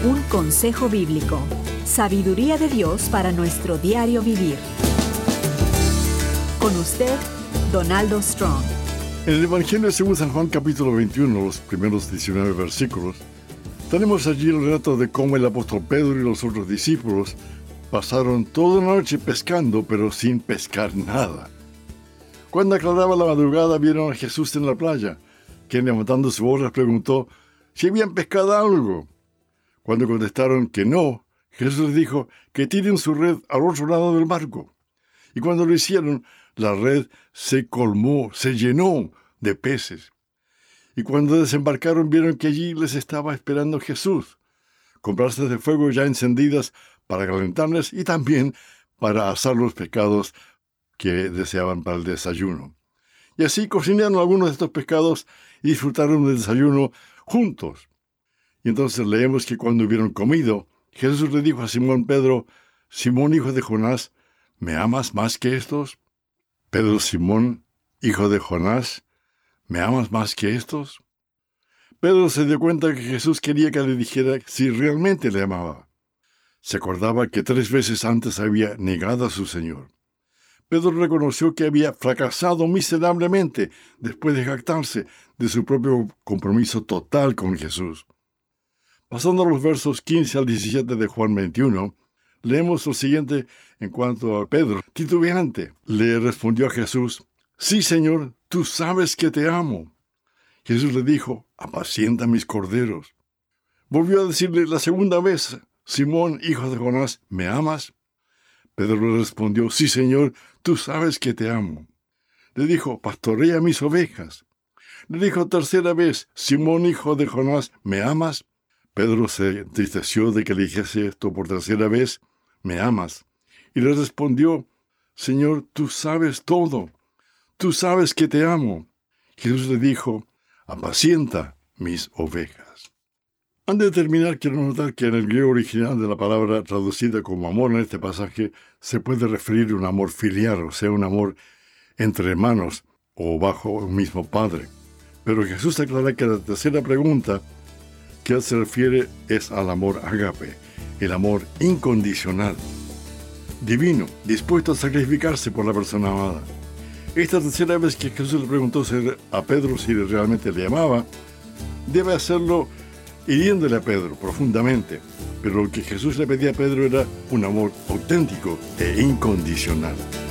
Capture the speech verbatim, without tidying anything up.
Un consejo bíblico. Sabiduría de Dios para nuestro diario vivir. Con usted, Donaldo Strong. En el Evangelio según San Juan capítulo veintiuno, los primeros diecinueve versículos, tenemos allí el relato de cómo el apóstol Pedro y los otros discípulos pasaron toda la noche pescando, pero sin pescar nada. Cuando aclaraba la madrugada, vieron a Jesús en la playa, quien levantando su voz les preguntó si habían pescado algo. Cuando contestaron que no, Jesús les dijo que tiren su red al otro lado del barco. Y cuando lo hicieron, la red se colmó, se llenó de peces. Y cuando desembarcaron, vieron que allí les estaba esperando Jesús, con brasas de fuego ya encendidas para calentarles y también para asar los pescados que deseaban para el desayuno. Y así cocinaron algunos de estos pescados y disfrutaron del desayuno juntos. Y entonces leemos que cuando hubieron comido, Jesús le dijo a Simón Pedro: Simón, hijo de Jonás, ¿me amas más que estos? Pedro: Simón, hijo de Jonás, ¿me amas más que estos? Pedro se dio cuenta que Jesús quería que le dijera si realmente le amaba. Se acordaba que tres veces antes había negado a su Señor. Pedro reconoció que había fracasado miserablemente después de jactarse de su propio compromiso total con Jesús. Pasando a los versos quince al diecisiete de Juan veintiuno, leemos lo siguiente en cuanto a Pedro. Titubeante, le respondió a Jesús: Sí, Señor, tú sabes que te amo. Jesús le dijo: Apacienta mis corderos. Volvió a decirle la segunda vez: Simón, hijo de Jonás, ¿me amas? Pedro le respondió: Sí, Señor, tú sabes que te amo. Le dijo: Pastorea mis ovejas. Le dijo tercera vez: Simón, hijo de Jonás, ¿me amas? Pedro se entristeció de que le dijese esto por tercera vez: ¿me amas? Y le respondió: Señor, tú sabes todo. Tú sabes que te amo. Jesús le dijo: Apacienta mis ovejas. Antes de terminar, quiero notar que en el griego original de la palabra traducida como amor en este pasaje se puede referir a un amor filial, o sea, un amor entre hermanos o bajo un mismo padre. Pero Jesús aclara que la tercera pregunta que él se refiere es al amor ágape, el amor incondicional, divino, dispuesto a sacrificarse por la persona amada. Esta tercera vez que Jesús le preguntó a Pedro si realmente le amaba, debe hacerlo hiriéndole a Pedro profundamente, pero lo que Jesús le pedía a Pedro era un amor auténtico e incondicional.